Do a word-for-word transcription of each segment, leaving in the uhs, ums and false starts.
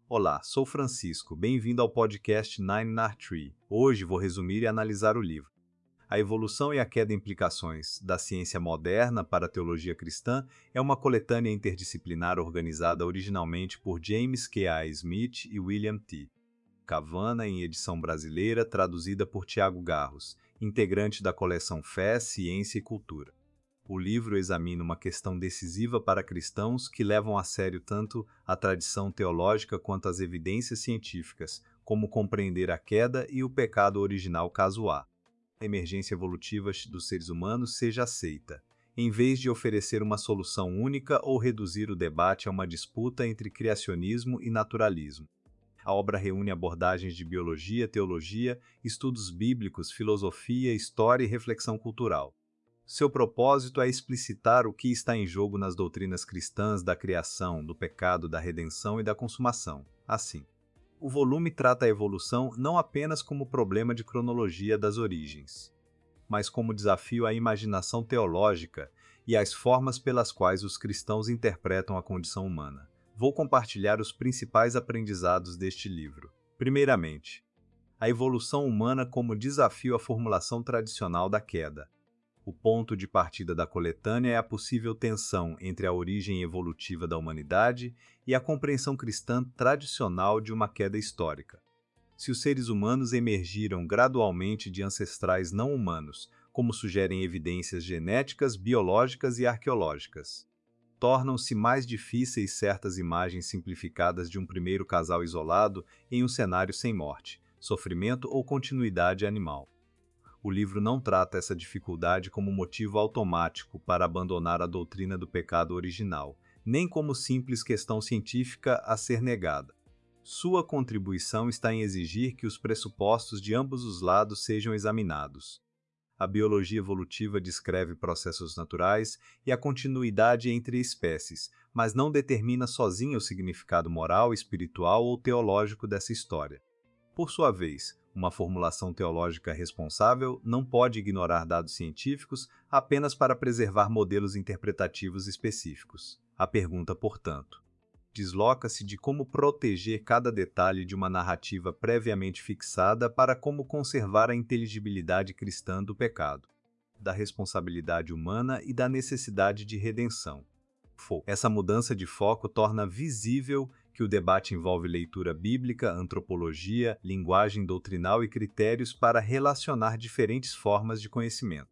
Olá, sou Francisco, bem-vindo ao podcast Nine Nar Tree. Hoje vou resumir e analisar o livro A Evolução e a Queda Implicações da Ciência Moderna para a Teologia Cristã é uma coletânea interdisciplinar organizada originalmente por James K A Smith e William T. Cavana em edição brasileira, traduzida por Tiago Garros, integrante da coleção Fé, Ciência e Cultura. O livro examina uma questão decisiva para cristãos que levam a sério tanto a tradição teológica quanto as evidências científicas, como compreender a queda e o pecado original caso a emergência evolutiva dos seres humanos seja aceita, em vez de oferecer uma solução única ou reduzir o debate a uma disputa entre criacionismo e naturalismo. A obra reúne abordagens de biologia, teologia, estudos bíblicos, filosofia, história e reflexão cultural. Seu propósito é explicitar o que está em jogo nas doutrinas cristãs da criação, do pecado, da redenção e da consumação. Assim, o volume trata a evolução não apenas como problema de cronologia das origens, mas como desafio à imaginação teológica e às formas pelas quais os cristãos interpretam a condição humana. Vou compartilhar os principais aprendizados deste livro. Primeiramente, a evolução humana como desafio à formulação tradicional da queda. O ponto de partida da coletânea é a possível tensão entre a origem evolutiva da humanidade e a compreensão cristã tradicional de uma queda histórica. Se os seres humanos emergiram gradualmente de ancestrais não humanos, como sugerem evidências genéticas, biológicas e arqueológicas, tornam-se mais difíceis certas imagens simplificadas de um primeiro casal isolado em um cenário sem morte, sofrimento ou continuidade animal. O livro não trata essa dificuldade como motivo automático para abandonar a doutrina do pecado original, nem como simples questão científica a ser negada. Sua contribuição está em exigir que os pressupostos de ambos os lados sejam examinados. A biologia evolutiva descreve processos naturais e a continuidade entre espécies, mas não determina sozinha o significado moral, espiritual ou teológico dessa história. Por sua vez, uma formulação teológica responsável não pode ignorar dados científicos apenas para preservar modelos interpretativos específicos. A pergunta, portanto, desloca-se de como proteger cada detalhe de uma narrativa previamente fixada para como conservar a inteligibilidade cristã do pecado, da responsabilidade humana e da necessidade de redenção. Essa mudança de foco torna visível que o debate envolve leitura bíblica, antropologia, linguagem doutrinal e critérios para relacionar diferentes formas de conhecimento.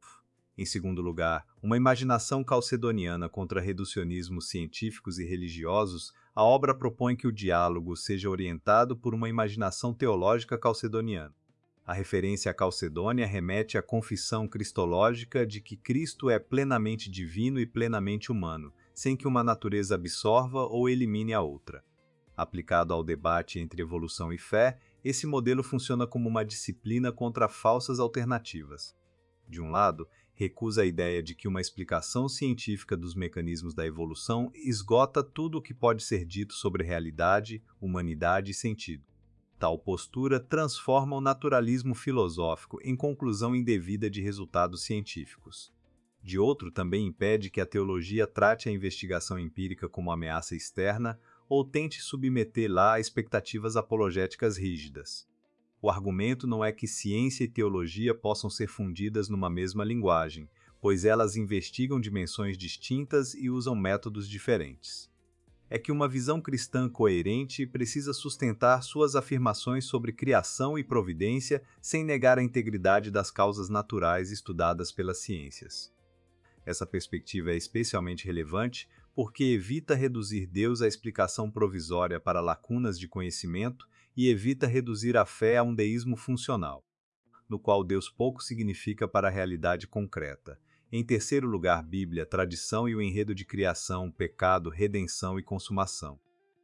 Em segundo lugar, uma imaginação calcedoniana contra reducionismos científicos e religiosos, a obra propõe que o diálogo seja orientado por uma imaginação teológica calcedoniana. A referência à Calcedônia remete à confissão cristológica de que Cristo é plenamente divino e plenamente humano, sem que uma natureza absorva ou elimine a outra. Aplicado ao debate entre evolução e fé, esse modelo funciona como uma disciplina contra falsas alternativas. De um lado, recusa a ideia de que uma explicação científica dos mecanismos da evolução esgota tudo o que pode ser dito sobre realidade, humanidade e sentido. Tal postura transforma o naturalismo filosófico em conclusão indevida de resultados científicos. De outro, também impede que a teologia trate a investigação empírica como ameaça externa ou tente submetê-la a expectativas apologéticas rígidas. O argumento não é que ciência e teologia possam ser fundidas numa mesma linguagem, pois elas investigam dimensões distintas e usam métodos diferentes. É que uma visão cristã coerente precisa sustentar suas afirmações sobre criação e providência sem negar a integridade das causas naturais estudadas pelas ciências. Essa perspectiva é especialmente relevante porque evita reduzir Deus à explicação provisória para lacunas de conhecimento e evita reduzir a fé a um deísmo funcional, no qual Deus pouco significa para a realidade concreta. Em terceiro lugar, Bíblia, tradição e o enredo de criação, pecado, redenção e consumação.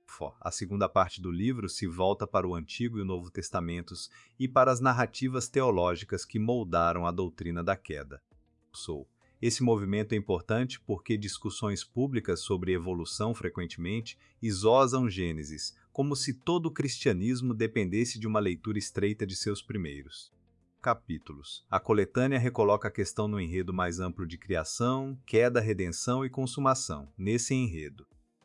A segunda parte do livro se volta para o Antigo e o Novo Testamentos e para as narrativas teológicas que moldaram a doutrina da queda. Sou. Esse movimento é importante porque discussões públicas sobre evolução frequentemente esosam Gênesis, como se todo o cristianismo dependesse de uma leitura estreita de seus primeiros capítulos. A coletânea recoloca a questão no enredo mais amplo de criação, queda, redenção e consumação. Nesse enredo,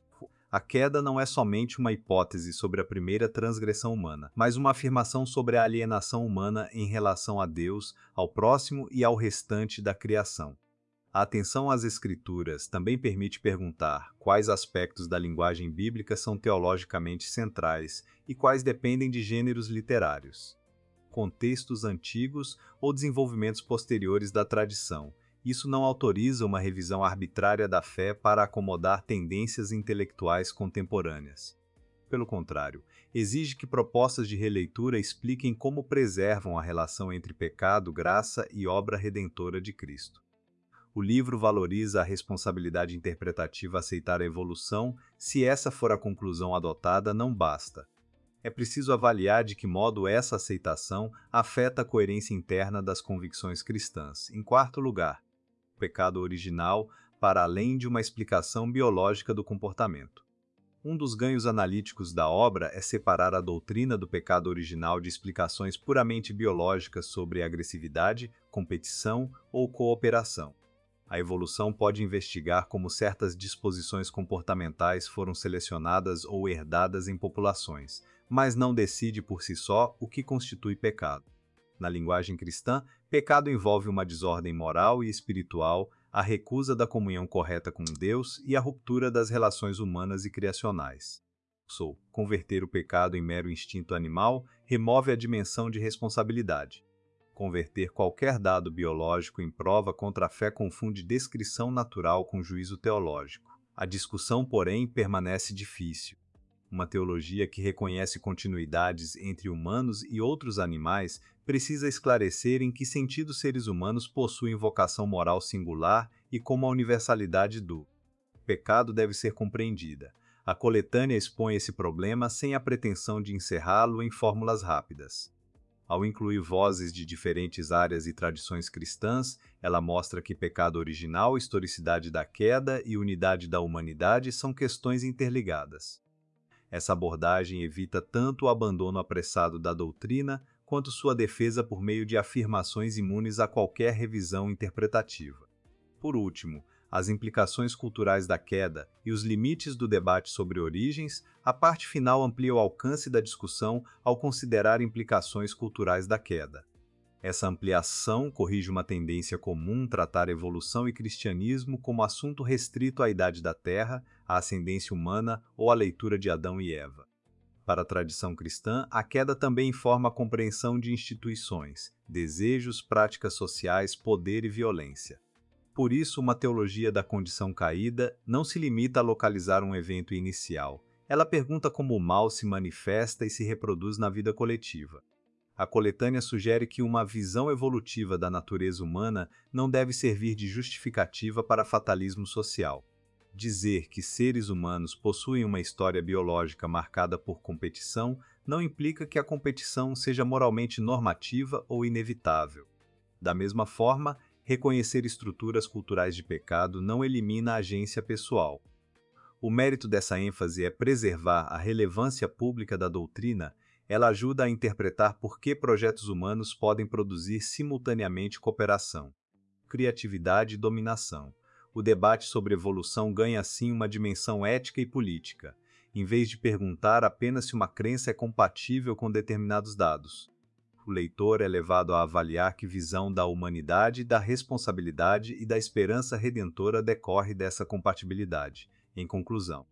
A queda não é somente uma hipótese sobre a primeira transgressão humana, mas uma afirmação sobre a alienação humana em relação a Deus, ao próximo e ao restante da criação. A atenção às Escrituras também permite perguntar quais aspectos da linguagem bíblica são teologicamente centrais e quais dependem de gêneros literários, contextos antigos ou desenvolvimentos posteriores da tradição. Isso não autoriza uma revisão arbitrária da fé para acomodar tendências intelectuais contemporâneas. Pelo contrário, exige que propostas de releitura expliquem como preservam a relação entre pecado, graça e obra redentora de Cristo. O livro valoriza a responsabilidade interpretativa a aceitar a evolução. Se essa for a conclusão adotada, não basta. É preciso avaliar de que modo essa aceitação afeta a coerência interna das convicções cristãs. Em quarto lugar, o pecado original para além de uma explicação biológica do comportamento. Um dos ganhos analíticos da obra é separar a doutrina do pecado original de explicações puramente biológicas sobre agressividade, competição ou cooperação. A evolução pode investigar como certas disposições comportamentais foram selecionadas ou herdadas em populações, mas não decide por si só o que constitui pecado. Na linguagem cristã, pecado envolve uma desordem moral e espiritual, a recusa da comunhão correta com Deus e a ruptura das relações humanas e criacionais. Sou, converter o pecado em mero instinto animal remove a dimensão de responsabilidade. Converter qualquer dado biológico em prova contra a fé confunde descrição natural com juízo teológico. A discussão, porém, permanece difícil. Uma teologia que reconhece continuidades entre humanos e outros animais precisa esclarecer em que sentido seres humanos possuem vocação moral singular e como a universalidade do pecado deve ser compreendida. A coletânea expõe esse problema sem a pretensão de encerrá-lo em fórmulas rápidas. Ao incluir vozes de diferentes áreas e tradições cristãs, ela mostra que pecado original, historicidade da queda e unidade da humanidade são questões interligadas. Essa abordagem evita tanto o abandono apressado da doutrina, quanto sua defesa por meio de afirmações imunes a qualquer revisão interpretativa. Por último, as implicações culturais da queda e os limites do debate sobre origens, a parte final amplia o alcance da discussão ao considerar implicações culturais da queda. Essa ampliação corrige uma tendência comum tratar evolução e cristianismo como assunto restrito à idade da Terra, à ascendência humana ou à leitura de Adão e Eva. Para a tradição cristã, a queda também informa a compreensão de instituições, desejos, práticas sociais, poder e violência. Por isso, uma teologia da condição caída não se limita a localizar um evento inicial. Ela pergunta como o mal se manifesta e se reproduz na vida coletiva. A coletânea sugere que uma visão evolutiva da natureza humana não deve servir de justificativa para fatalismo social. Dizer que seres humanos possuem uma história biológica marcada por competição não implica que a competição seja moralmente normativa ou inevitável. Da mesma forma, reconhecer estruturas culturais de pecado não elimina a agência pessoal. O mérito dessa ênfase é preservar a relevância pública da doutrina. Ela ajuda a interpretar por que projetos humanos podem produzir simultaneamente cooperação, criatividade e dominação. O debate sobre evolução ganha assim uma dimensão ética e política, em vez de perguntar apenas se uma crença é compatível com determinados dados. O leitor é levado a avaliar que visão da humanidade, da responsabilidade e da esperança redentora decorre dessa compatibilidade. Em conclusão,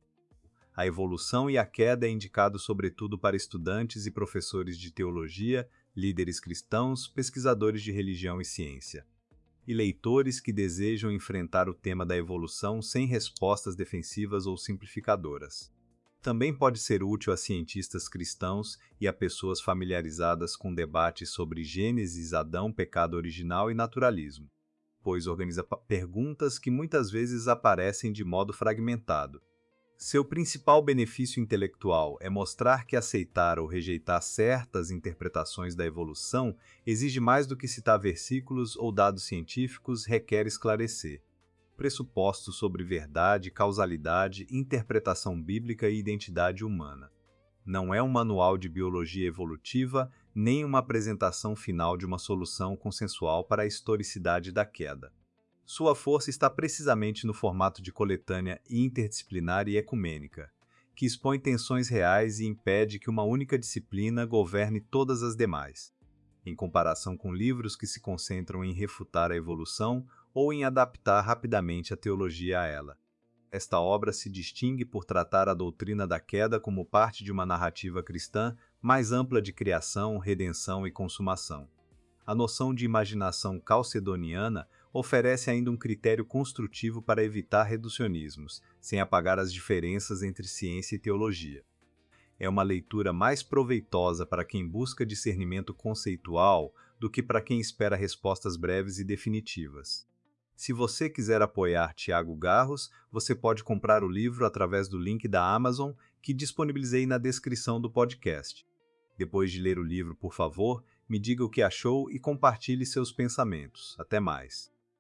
a evolução e a queda é indicado sobretudo para estudantes e professores de teologia, líderes cristãos, pesquisadores de religião e ciência, e leitores que desejam enfrentar o tema da evolução sem respostas defensivas ou simplificadoras. Também pode ser útil a cientistas cristãos e a pessoas familiarizadas com debates sobre Gênesis, Adão, pecado original e naturalismo, pois organiza perguntas que muitas vezes aparecem de modo fragmentado. Seu principal benefício intelectual é mostrar que aceitar ou rejeitar certas interpretações da evolução exige mais do que citar versículos ou dados científicos, requer esclarecer pressupostos sobre verdade, causalidade, interpretação bíblica e identidade humana. Não é um manual de biologia evolutiva, nem uma apresentação final de uma solução consensual para a historicidade da queda. Sua força está precisamente no formato de coletânea interdisciplinar e ecumênica. que expõe tensões reais e impede que uma única disciplina governe todas as demais, em comparação com livros que se concentram em refutar a evolução ou em adaptar rapidamente a teologia a ela. Esta obra se distingue por tratar a doutrina da queda como parte de uma narrativa cristã mais ampla de criação, redenção e consumação. A noção de imaginação calcedoniana oferece ainda um critério construtivo para evitar reducionismos, sem apagar as diferenças entre ciência e teologia. É uma leitura mais proveitosa para quem busca discernimento conceitual do que para quem espera respostas breves e definitivas. Se você quiser apoiar Tiago Garros, você pode comprar o livro através do link da Amazon que disponibilizei na descrição do podcast. Depois de ler o livro, por favor, me diga o que achou e compartilhe seus pensamentos. Até mais!